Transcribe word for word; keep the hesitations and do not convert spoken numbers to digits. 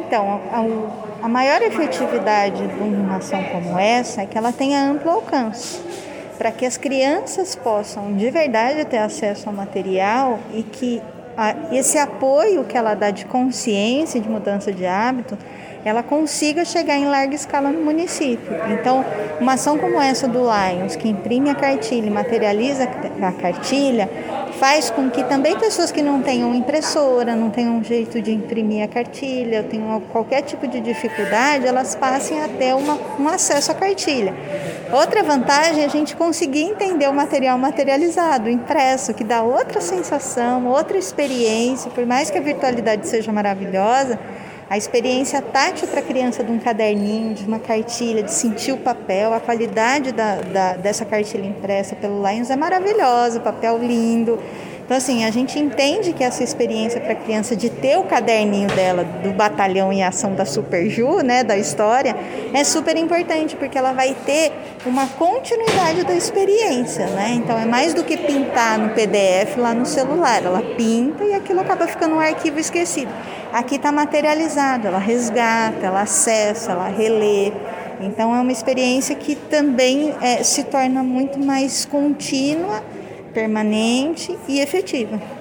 Então, a, a maior efetividade de uma ação como essa é que ela tenha amplo alcance, para que as crianças possam de verdade ter acesso ao material e que a, esse apoio que ela dá de consciência e de mudança de hábito, ela consiga chegar em larga escala no município. Então, uma ação como essa do Lions, que imprime a cartilha e materializa a cartilha, faz com que também pessoas que não tenham impressora, não tenham um jeito de imprimir a cartilha, tenham qualquer tipo de dificuldade, elas passem a ter uma, um acesso à cartilha. Outra vantagem é a gente conseguir entender o material materializado, impresso, que dá outra sensação, outra experiência. Por mais que a virtualidade seja maravilhosa, a experiência tátil para a criança de um caderninho, de uma cartilha, de sentir o papel, a qualidade da, da, dessa cartilha impressa pelo Lions é maravilhosa, papel lindo. Então, assim, a gente entende que essa experiência para a criança de ter o caderninho dela, do batalhão em ação da Super Ju, né, da história, é super importante, porque ela vai ter uma continuidade da experiência, né? Então, é mais do que pintar no P D F lá no celular. Ela pinta e aquilo acaba ficando um arquivo esquecido. Aqui está materializado, ela resgata, ela acessa, ela relê. Então, é uma experiência que também é, se torna muito mais contínua, permanente e efetiva.